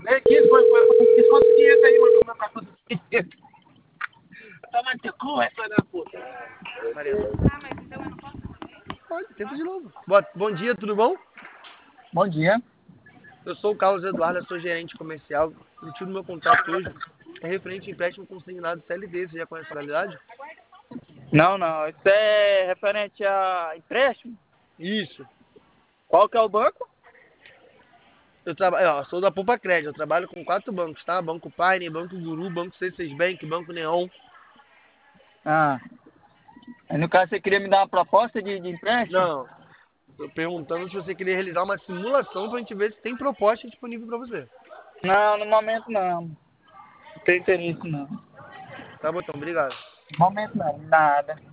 Né? Quis quanto dinheiro aí, mano, pra fazer dinheiro. Tava de cu essa da puta. Mariana. Ah, mas então eu não posso responder? Pode, tenta de novo. Bom dia, tudo bom? Bom dia. Eu sou o Carlos Eduardo, sou gerente comercial. O motivo do meu contato hoje é referente a empréstimo consignado CLD. Você já conhece a realidade? Não, não. Isso é referente a empréstimo? Isso. Qual que é o banco? Eu sou da Poupa Crédito. Eu trabalho com 4 bancos, tá? Banco Pine, Banco Guru, Banco C6 Bank, Banco Neon. Ah. Aí, no caso, você queria me dar uma proposta de empréstimo? Não, tô perguntando se você queria realizar uma simulação pra gente ver se tem proposta disponível pra você. Não, no momento não. Não tem interesse, não. Tá bom, então, obrigado. No momento não, nada.